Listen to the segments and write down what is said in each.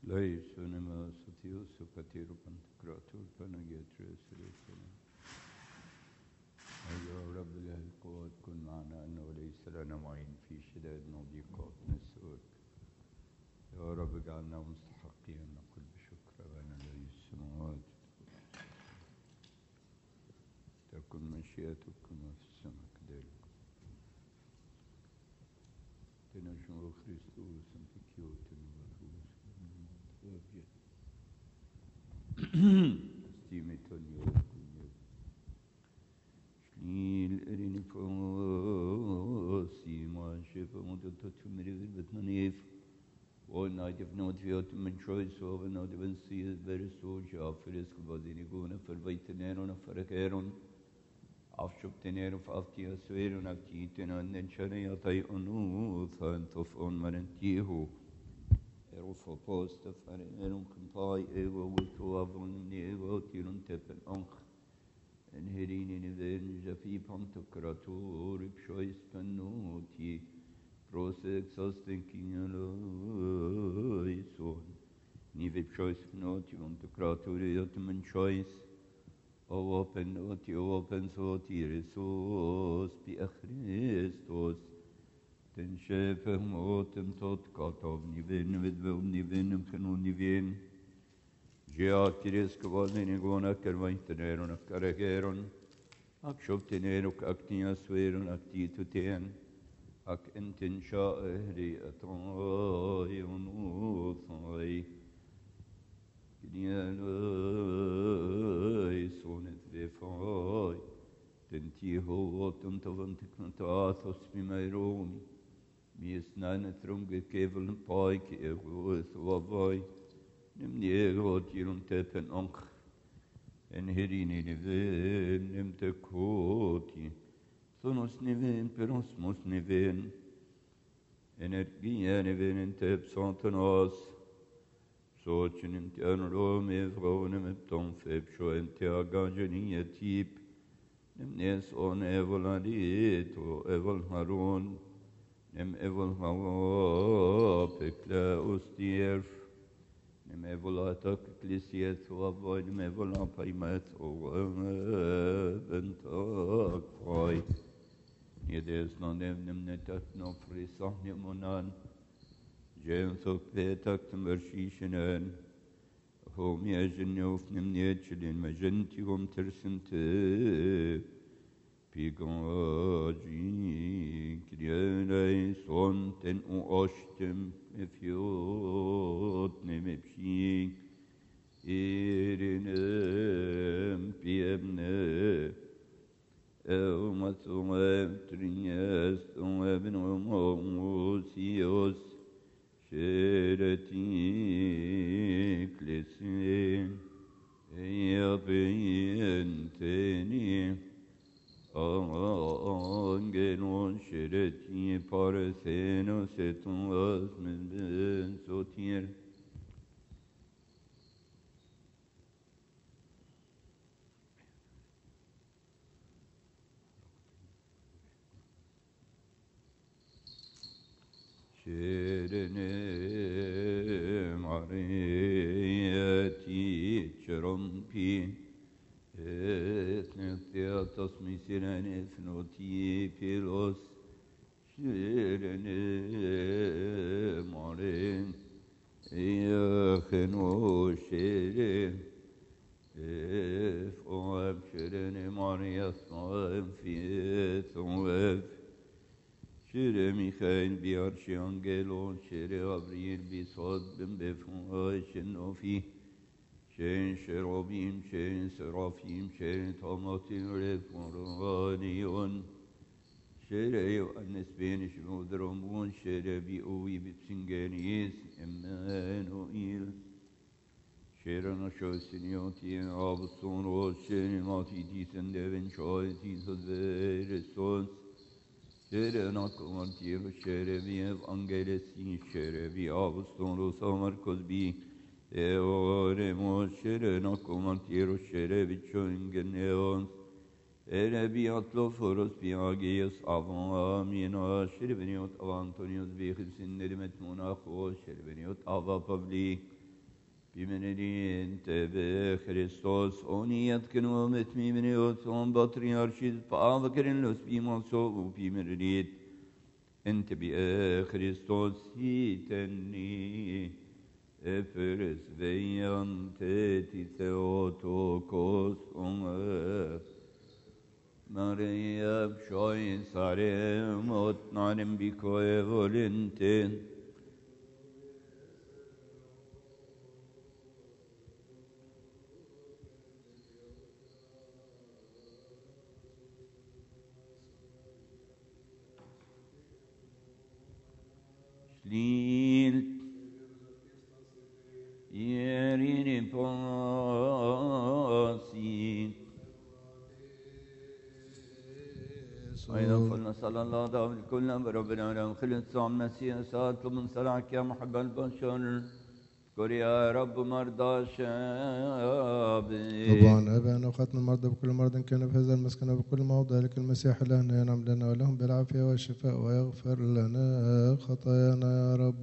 Leisonema satius supatiru pantakratur panagetris resena. يا رب له القوات كن معنا أنه ليس لنا معين في شدائد وضيقات نسألك يا رب اجعلنا مستحقين نقول بشكر أبانا الذي في السماوات تكن مشيئتك كما في السماء كذلك تنجم خريستوس انتكيوت ستيمتون يوكم شليل إريني فوسي ما شفا مدتو تمري بالبتنانيف والنايتف نوت فيوت من شويس وبنوت بنسيز برسو شافرس كبازيني قونا فربيتنيرون فركيرون أفشب تنيرو فأفتي أسويرون أكتيتنا ننشري أطيئنو ثانتوف أون مرنتيهو Erofo posta fare un campai ego wito avon nego tirun tepen onk en herin in den jafi pantokrator pshois panuti prosex thinking son nive pshois panuti pantokrator yotman choice open oti open soti resos bi Christos den Schäfer motem tot Gott niven mit niven kanu niven geatires kvallen igona kervainteneron akaregeron ak shopteneron aktia sveron aktituten ak enten shaeri atoy unuthai gnialoi sonet vefai tenti hovotum tavantiknatathos bimairomi Miesnane trunge kevelen paik egoes wavai nem niego tirun tepen onk en herini niven nem te koti sonos niven perosmos niven energia niven en tep santanas sochen in tian rome vronem epton feb scho en te agagenia tip nem nes on evoladito evol haron Nem evol hawa pekla ustierf Nem evol atak ecclesiat o avoid Nem evol apaimat o bentak fai Jedes non nem netat no frisah nemonan Jem sok petak tembershishenen Hom yajenyof nem netchelin Magentium tersente Pigagin krielei sonten u ostem efjot nemepshin irinem piemne eumatsumem trinjes umebnomusios sheretik lesin eapenteni Angelon şereti parthenos eton asmen sotir Şerene mariyeti çerampi Theatos misirene fnoti pilos Şirene maren Eyacheno şere Ef'oem şirene marias noem fiyet oem Şire Mikhail biyarşi angelon Şire Gabriel bisod ben befun şenofi Şen şerobim, şen serafim, şen tamatin refuraniyon Şere Yohannes beni şmudromun, şere bi uvi bipsingenis, Emmanuel Şere naşosiniyoti, abuson ros, şere matidisen deven şoetisot veresos Şere nakumantir, şere bi evangelesin, şere bi abuson ros amarkos bi Oremos şere nakumantiero şere biçöngeneons Ere biatloforos biagios avamina şere beniot avantonios bihilsin nerimet monachos şere beniot ava pavli بمنين تبي خريستوس أونيت كنوم اتمي منيوت وم بطريارشيد فأذكرن لس بيموسو وبيمرنيت انت بي خريستوس هيتني افرس بيان تيتي ثيوتوكوس ماريا بشوي سارم وتنارم بيكوي فولنتين شليل يريني باسي أيضا فلنا صلى الله عليه كلنا بربنا ولهم خلت صام مسيح ساعة من صلاحك يا محب البشر اذكر يا رب مرضى شابي طبعا أبانا وختم المرضى بكل مرض كان في هذا المسكن وبكل موضع لك المسيح لنا ينعم لنا ولهم بالعافية والشفاء ويغفر لنا خطايانا يا رب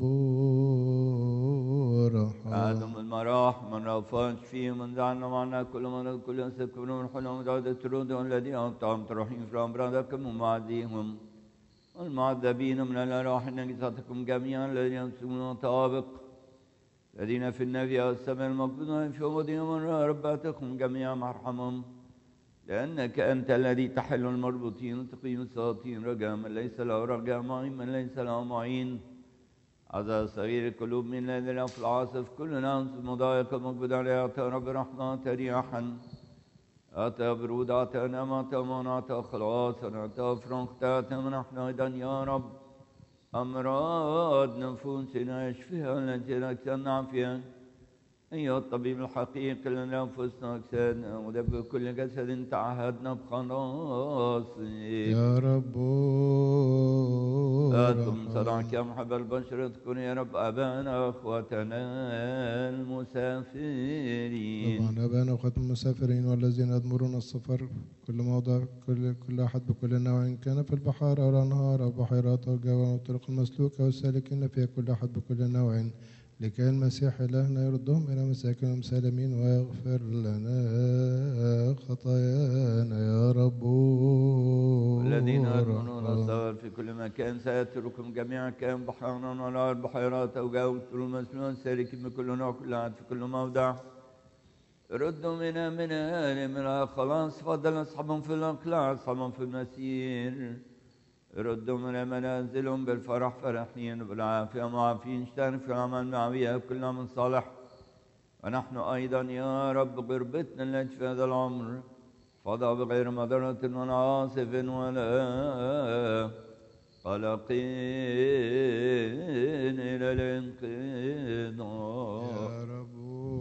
آدم المراح من رفاج فيه من دعنا معنا كل مرض كل سكون من حلم دعوة الترود الذي أنطعم ترحيم في أمراضكم ومعديهم والمعذبين من الأرواح نجساتكم جميعا الذين يمسكون طابق الذين في النبي والسماء المقبضون في وضعهم من رباتكم جميعا مرحمهم لأنك أنت الذي تحل المربوطين وتقيم الساطين رجاء من ليس له رجاء معين من ليس له معين عزا صغير القلوب من الذين في العاصف كلنا أنس مضايق مقبض عليه أتى رب رحمة رياحا أتى برود أتى نعم أتى من أتى خلاص أتى فرنخ أتى من احنا أيضا يا رب أمراض نفوسنا يشفيها التي نكسرنا فيها أيها الطبيب الحقيقي لنفوسنا أجسادنا ودب كل جسد تعهدنا بخلاصه يا رب أنتم صدعك يا محب البشر اذكر يا رب أبانا أخوتنا المسافرين طبعا أبانا وختم المسافرين والذين يضمرون السفر كل موضع كل أحد بكل نوع كان في البحار أو الأنهار أو بحيرات أو الجبال والطرق المسلوكة والسالكين فيها كل أحد بكل نوع لكي المسيح إلهنا يردهم إلى مساكنهم سالمين ويغفر لنا خطايانا يا رب الذين يضمنون السفر في كل مكان سيتركم جميعا كان بحارنا ولا البحيرات أو جو الطرق المسلوكة السالكين بكل نوع كل أحد في كل موضع ردوا من خلاص فضل أصحابهم في الأقلاع أصحابهم في المسير ردوا من منازلهم بالفرح فرحين بالعافية معافين اشترك في العمل معوية كلنا من صالح ونحن أيضا يا رب غربتنا التي في هذا العمر فضى بغير مضرة ولا عاصف ولا قلق إلى الانقضاء يا رب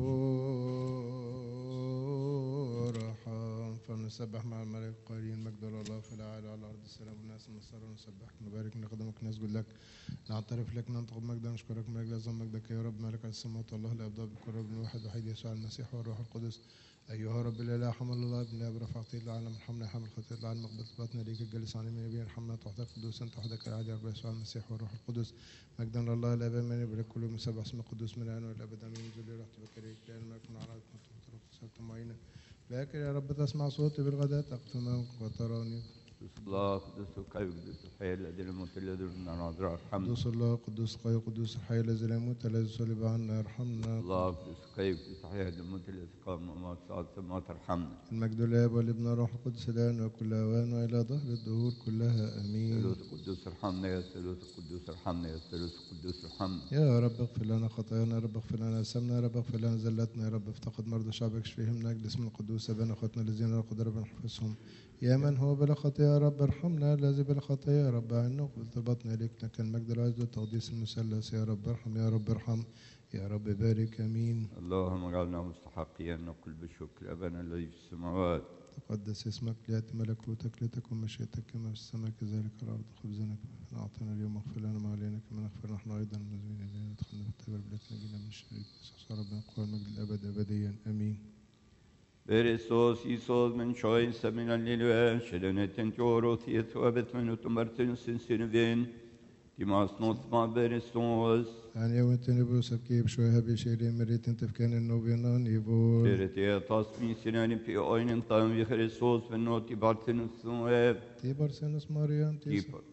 فلنسبح مع الملائكة قائلين مجد الله في الأعلى على الأرض السلام والناس المسار ونسبحك نبارك نقدمك نسجد لك نعترف لك ننطق مجدا نشكرك من أجل عظم مجدك يا رب مالك على السماوات الله الأبدال بالقرب ابن واحد وحيد يسوع المسيح والروح القدس أيها رب الإله حمل الله ابن الآب رفع خطية العالم ارحمنا حمل خطية العالم مقبل طلباتنا ليك الجالس عن يمين نبينا ارحمنا تحتك قدوس أنت وحدك العادي يا رب يسوع المسيح والروح القدس مجدا لله الآب من يبارك كل مسبح اسم القدوس من الآن والأبد آمين ذل رحت بكريك لأن الملك من على صرت معينا لكن يا رب تسمع صوتي بالغداء تقتنع وتراني قدس الله قدس القوي قدس الحي الذي يموت الذي من نظر الحمد قدوس الله قدوس القوي قدوس الحي الذي لا يموت الذي صلب عنا يرحمنا الله قدس القوي قدس الحي الذي يموت الذي قام ومات صعد السماوات ارحمنا المجد للآب والابن والروح القدس الآن وكل أوان وإلى ظهر الدهور كلها آمين ثالوث القدوس ارحمنا يا ثالوث القدوس ارحمنا يا ثالوث القدوس ارحمنا يا رب اغفر لنا خطايانا يا رب اغفر لنا أثامنا يا رب اغفر لنا زلتنا يا رب افتقد مرضى شعبك اشفيهم من أجل اسم القدوس أبانا أخواتنا الذين لا قدر رب نحفظهم يا من هو بلا خطية يا رب ارحمنا الذي بلا خطية يا رب عنا وقبل طلباتنا إليك لك المجد العز والتقديس المثلث يا رب ارحم يا رب ارحم يا رب بارك آمين اللهم اجعلنا مستحقين نقول بالشكر أبانا الذي في السماوات تقدس اسمك ليأتي ملكوتك لتكن مشيئتك كما في السماء كذلك على الأرض خبزنا أعطنا اليوم اغفر لنا ما علينا كما نغفر نحن أيضا المذنبين إلينا ادخلنا في التجربة لا تنجينا من الشرير يسوع ربنا قوى المجد الأبد أبديا آمين Beresos Isos men choice min allilue, shelene tentoro thiet wabet minutum bartin sinsinvin, Timas not ma beristos. أن يوتني بوسبكي بشويها بشيري مريت انت في كان النوبينا نيفول Tirete tasmi sinani pi oinin tam vi Christos venoti bartenus noev. تيبر سنس ماريان تيسا Tipo.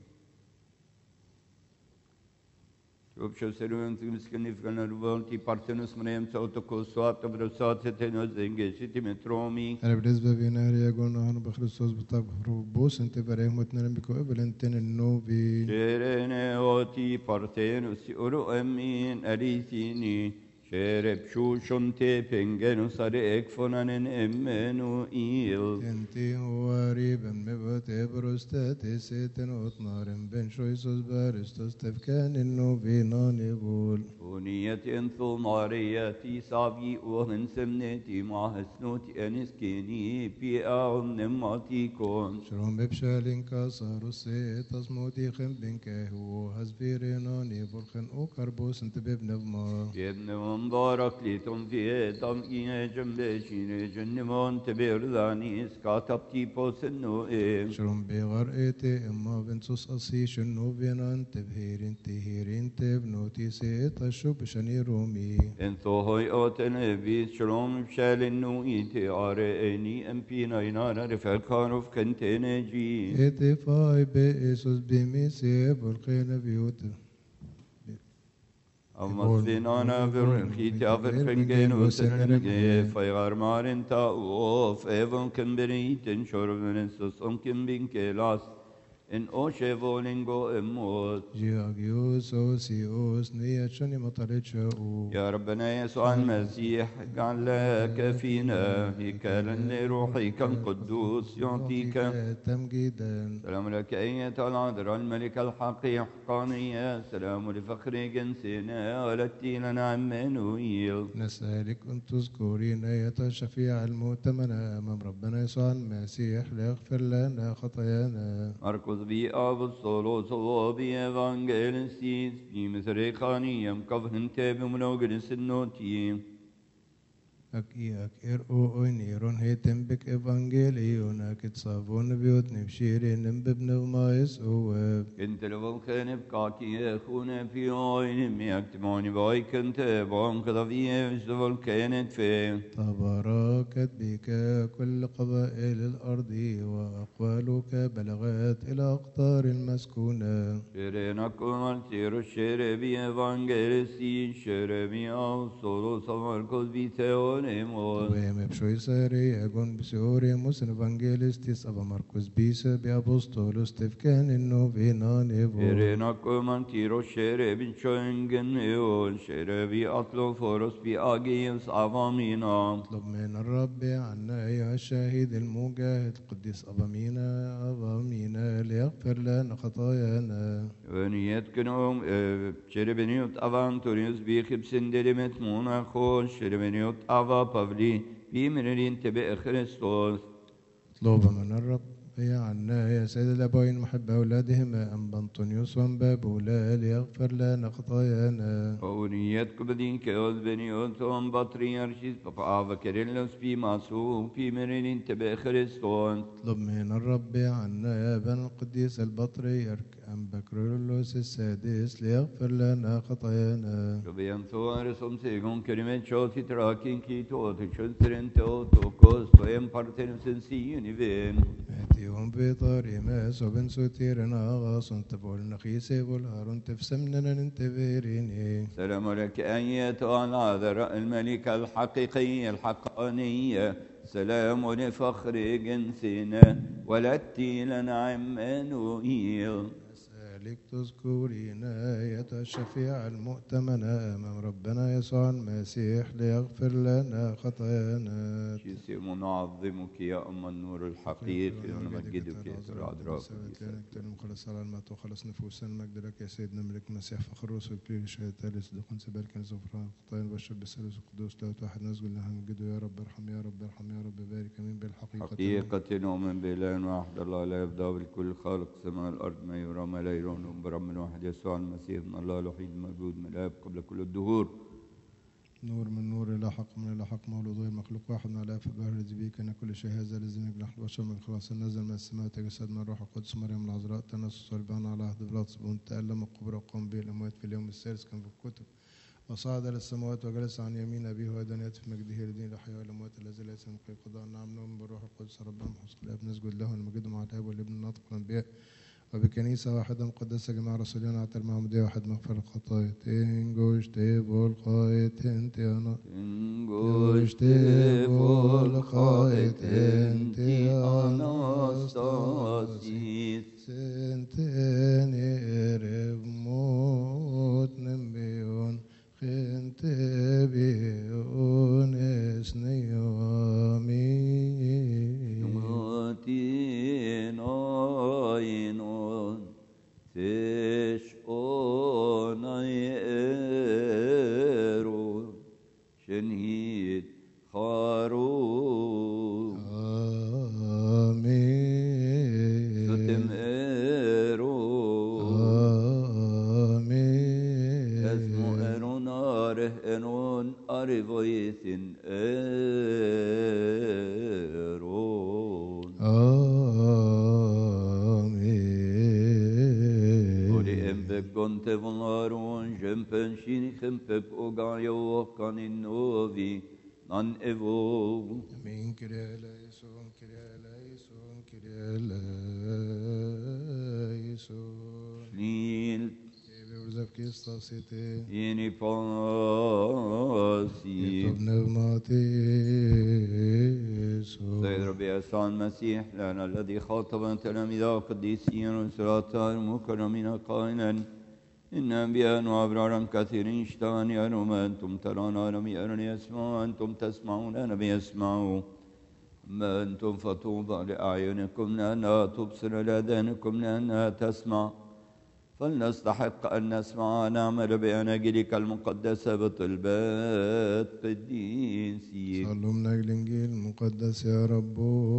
Ob šel se rujem tymskani v kanarval, ti partenus mrejem sa autokosuat, obrosat se ten ozenge, siti metromi. أنا بالنسبة في نهر يقول أنا بخريستوس بطاق بروبوس انت بريهم وتنرم بكو قبل انتن النوبي Šerene oti partenus uru emin erisini. Šerep šušon te pengenus are ekfonanen emmenu il. انتي هو ريبا مبت بروستات سيتن وطنارم بن شويسوس بارستوس تفكان النوبي نانيبول Uniyet enthul mariyeti savi uhen semneti mahesnoti eniskeni pi aum nematikon. شلون ببشالين كاسر السيت اسموتي خم بنكه هو هزبيرينا نيبول خن او كربوس انت ببنظما Yedne mbarak litum fiyetam iye cembeşine cennemon teberdani iskatap tipos ennuim. شلون بغرقتي اما بنصوص اصي شنو بينا انت بهيرين تهيرين تبنوتي سيت الشوب شني رومي Entho hoy oten evis shalom shalinu ite are eni empina inara refelkarov kenteneji. اتي فاي بإيسوس بميسي بالقينا بيوت Ammas vinana verkiti averfengen usenenge faygar marin ta of evon kemberiten shorvenesus onkem binkelas en oshevolingo emot. جياجيوس اوسيوس نية شني مطرتش او يا ربنا يسوع المسيح اجعل لك فينا هيكلا لروحك القدوس يعطيك تمجيدا سلام لك أيتها العذراء الملكة الحقيقة حقانية سلام لفخر جنسنا ولدتي لنا عمانويل. نسألك أن تذكرين آية الشفيع المؤتمنة أمام ربنا يسوع المسيح ليغفر لنا خطايانا Marcos vi apostolos och vi evangelistis vi misericordiam covenante bumnogenes noti. أكياك إرقو أينيرون هيتم بك إفانجيليون أكيد صافون بيوت نبشيرين بابن ومايس أواب كنت لفلخن بقاكي أخونا في عين ميكتموني باي كنت بانقضى في فلخنت في تباركت بك كل قبائل الأرض وأقوالك بلغت إلى أقطار المسكونة شرينكم السير الشربي evangelisi شربي أوصلوا سمركز بيتونيمون وهم بشوي ساري أجون بسيوري موسن إفانجيلستيس أبا ماركوس بيسا بأبوستولوس تفكان إنه فينا نيفو شرينكم السير الشربي شنجنيون شربي أطلو فورس بأجيس أفامينا اطلب من الرب عنا أيها الشاهد المجاهد القديس أبا مينا ليغفر لنا خطايانا ونيتكنهم شربنيوت أفانتوريوس بيخب سندلمت موناخوش شربنيوت أفا بافلي بيمرين تبع خريستوس اطلب من الرب عنا يا سيد الأبوين محب أولادهما أم بنطونيوس وأنبابولا ليغفر لنا خطايانا ونيتكم بدين كيوز بنيوت وان بطريرشيس بابا أفا كيرلس بيماسو بيمرين تبع خريستوس اطلب من الرب عنا يا بن القديس البطريرك أم بكرولوس السادس ليغفر لنا خطايانا شبيان ثوارسهم سيغون كلمة شوتي تراكين كي توتي شنسرين توتو كوستو يمبارتين سنسيوني فين اتيهم بطريماس وبن سوتيرنا غاصن تبول نخيسي والهارون تفسمنا ننتبيريني سلام لك أيتها العذراء الملكة الحقيقية الحقانية سلام لفخر جنسنا ولدتي لنا عمانوئيل نسألك تذكرين آية الشفيع المؤتمنة أمام ربنا يسوع المسيح ليغفر لنا خطايانا جسم نعظمك يا أم النور الحقيقي ونمجدك يا سر العذراء نكترم خلص على المات وخلص نفوسنا المجد لك يا سيدنا ملك المسيح فخر الرسل كل شيء تالي صدق سبال كنز وفران خطايا البشر بالثالث القدوس لا واحد نسجد لها نجده يا رب ارحم يا رب ارحم يا رب بارك امين بالحقيقة حقيقة نؤمن بإله واحد الله لا يبدأ بالكل خالق سماء الأرض ما يرى ما لا يرون برب واحد يسوع المسيح ابن الله الوحيد الموجود من الآب قبل كل الدهور نور من نور إلى حق من إلى حق، مولود غير مخلوق، واحد من الآب الجوهر الذي به كان كل شيء، هذا الذي نجل نحن البشر من خلاص نزل من السماء وتجسد من الروح القدس مريم العذراء، تنسس صلبان على عهد بيلاطس بن تألم القبر وقام به الأموات في اليوم الثالث كان في الكتب، وصعد للسماوات وجلس عن يمين أبيه وأيضا يأتي في مجده لدين الأحياء والأموات الذي ليس من قبل قضاء. نعم نؤمن بالروح القدس ربنا محسن الآب نسجد له ونمجده مع الآب والابن الناطق والأنبياء، وبكنيسة واحدة مقدسة جماعة رسولين عتر معمودية واحد مغفر الخطايا. تنجوش تبول قايت انت انا تنجوش تبول قائد انت اناستاسيس سنتني ارب موت نبيون خنت بيون اسنيامين نماتين آينون تشعون ايرون شنهيد خارون آمين ستم ايرون آمين اسمو ايرون اره ايرون اريفويثن ايرون Gonte vonarun jempen shini khempep ogayo kanin novi nan evo. Amin. Kyrie eleison, Kyrie eleison, Kyrie eleison. Shnil Joseph Christos ete. Yeni pasi. Yetob pneumatis. سيد ربي يسوع المسيح لنا الذي خاطب تلاميذه القديسين وسلاطه المكرمين قائلا إن أنبياء وأبرارا كثيرين اشتهوا أن يروا ما أنتم ترون لم يروا يسمعوا أنتم تسمعون لم يسمعوا ما أنتم فطوبى لأعينكم لأنها تبصر لآذانكم لأنها تسمع فلنستحق أن نسمع ونعمل بأناجيلك المقدسة بطلبات قديسيك. صلوا من أجل الإنجيل المقدس يا رب.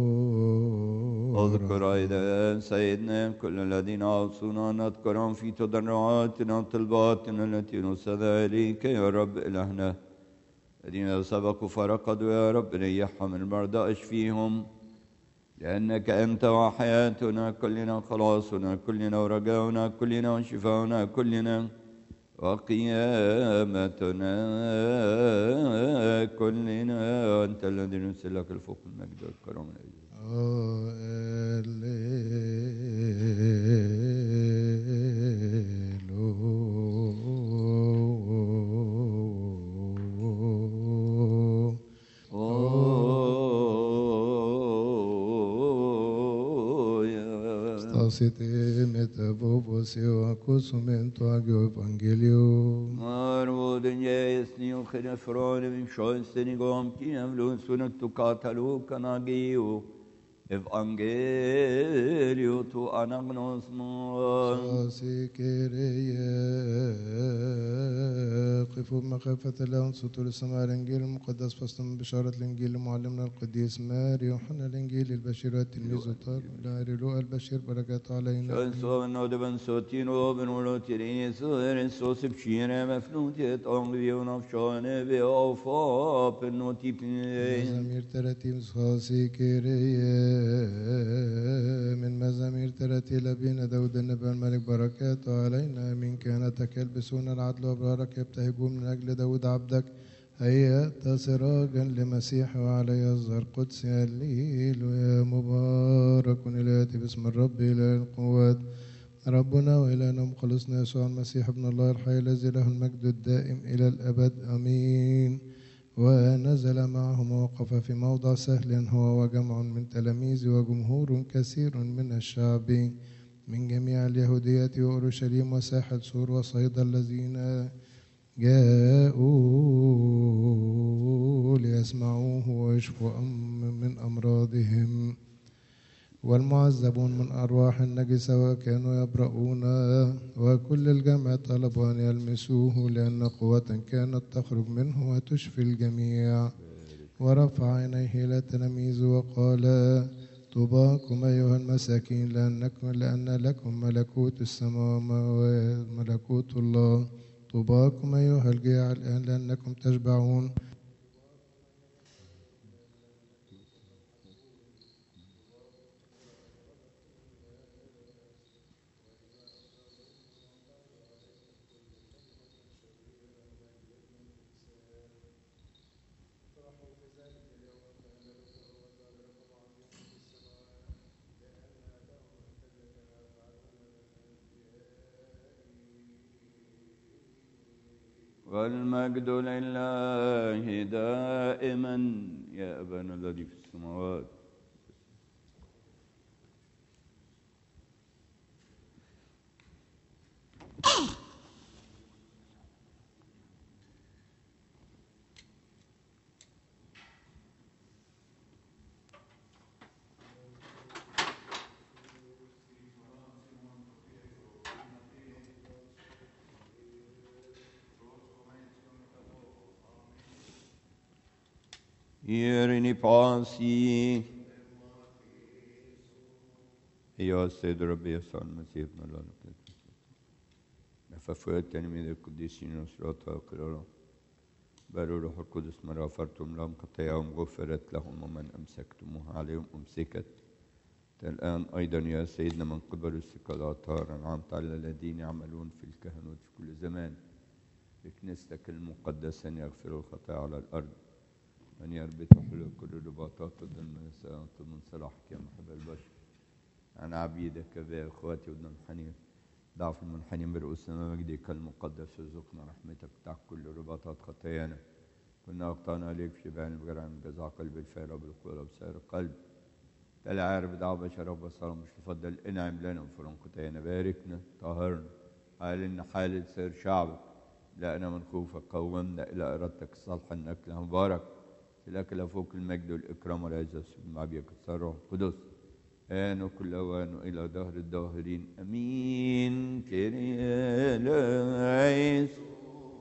اذكر أيضا سيدنا كل الذين أوصونا نذكرهم في تضرعاتنا وطلباتنا التي نرسلها إليك يا رب إلهنا. الذين سبقوا فرقدوا يا رب ريحهم المرضى اشفيهم لأنك أنت وحياتنا كلنا خلاصنا كلنا ورجاؤنا كلنا وشفاؤنا كلنا وقيامتنا كلنا وأنت الذي نرسل لك الفوق المجد والكرم Siete metabobos acusumento agio evangelium. Marvodin jesni u khirafron vim shoystenigom kinem lunsunak tu katalu kanagiu evangelio tu anagnos mon. ساسكريا قفوا بمخافة الله وانصتوا لسماع الإنجيل المقدس فاستمعوا بشارة الإنجيل لمعلمنا القديس ماري يوحنا الإنجيل البشير والتلميذ الطاهر لاري لوقا البشير بركاته علينا. شنسو نودبن سوتينو بنولوتيرين سوهرين سوسب شيرا مفنوتيت أنغيون أفشانه بأوفا بنوتيبين. مزامير ترتيب ساسكريا من مزامير ترتيل أبينا داود النبي الملك بركاته علينا. من كانتك يلبسون العدل وأبرارك يبتهجون من أجل داود عبدك. هيأت سراجا لمسيح وعلي الزهر قدس الليل ويا مبارك الآتي باسم الرب إله القوات ربنا وإلهنا مخلصنا يسوع المسيح ابن الله الحي الذي له المجد الدائم إلى الأبد آمين. ونزل معهم ووقف في موضع سهل هو وجمع من تلاميذ وجمهور كثير من الشعب من جميع اليهودية وأورشليم وساحل سور وصيدا الذين جاءوا ليسمعوه ويشفوا من أمراضهم والمعذبون من أرواح النجسة وكانوا يبرؤون وكل الجمع طلبوا أن يلمسوه لأن قوة كانت تخرج منه وتشفي الجميع. ورفع عينيه إلى التلاميذ وقال طوباكم أيها المساكين لأن لكم ملكوت السماوات ملكوت الله. طوباكم أيها الجياع الآن لأنكم تشبعون. والمجد لله دائما يا أبانا الذي في السماوات. Ieri pasi أيها السيد ربي يسوع المسيح ابن الله نففوات تلميذ القديسين والصلاة والقرارة باروا روح القدس من غفرتم لهم خطاياهم غفرت لهم ومن أمسكتموها عليهم أمسكت. الآن أيضا يا سيدنا من قبل الثقة الأطهار أنعمت على الذين يعملون في الكهنوت في كل زمان بكنيستك المقدسة أن يغفروا الخطايا على الأرض أن يربطوا حلول كل الرباطات ضد المنسى من صلاحك يا محب البشر. عن عبيدك يا إخواتي والمنحنين ضعف المنحنين برؤوسنا ومجدك المقدس ارزقنا رحمتك تحت كل رباطات خطايانا. كنا أخطأنا عليك في بيان بجرع من جزع قلب الفارة بالقوة وبسائر القلب تلا عارف دعوة بشر وبصر مش تفضل انعم لنا وفرن خطايانا باركنا طهرنا حالنا حال سير شعبك لأنا من خوفك قومنا إلى إرادتك الصالحة إنك لها مبارك لك لفوق المجد والإكرام والعزة مع بيك الروح القدس آن وكل أوان إلى دهر الداهرين أمين. كيريا ليسون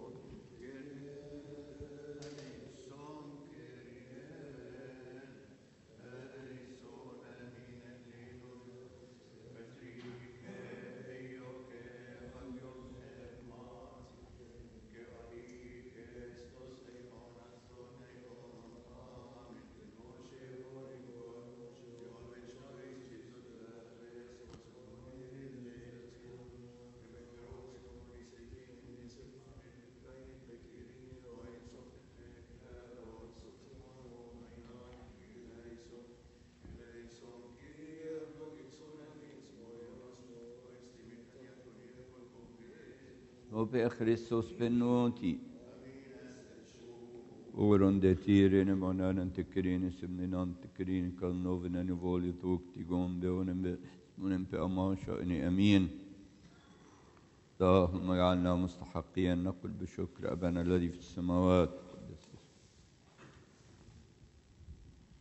وبخريستوس بنوتي ورونde tirene monanen tekerine semnenan tekerine kalnovena nivoli tukti gombe ونم بأماشا إني أمين. اللهم اجعلنا مستحقين نقول بشكر أبانا الذي في السماوات